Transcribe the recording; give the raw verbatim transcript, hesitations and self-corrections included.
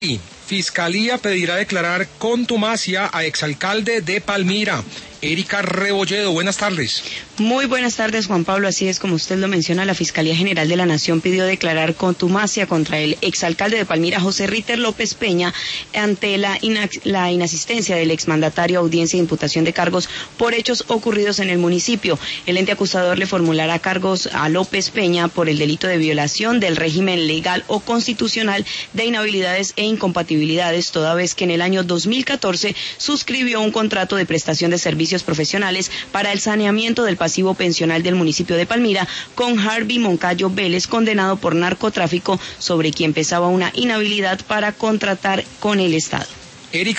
Fiscalía pedirá declarar contumacia a exalcalde de Palmira. Erika Rebolledo, buenas tardes. Muy buenas tardes, Juan Pablo. Así es, como usted lo menciona, la Fiscalía General de la Nación pidió declarar contumacia contra el exalcalde de Palmira, José Ritter López Peña, ante la, inac la inasistencia del exmandatario a audiencia de imputación de cargos por hechos ocurridos en el municipio. El ente acusador le formulará cargos a López Peña por el delito de violación del régimen legal o constitucional de inhabilidades e incompatibilidades, toda vez que en el año dos mil catorce suscribió un contrato de prestación de servicios profesionales para el saneamiento del pasivo pensional del municipio de Palmira con Harvey Moncayo Vélez, condenado por narcotráfico, sobre quien pesaba una inhabilidad para contratar con el Estado. Erika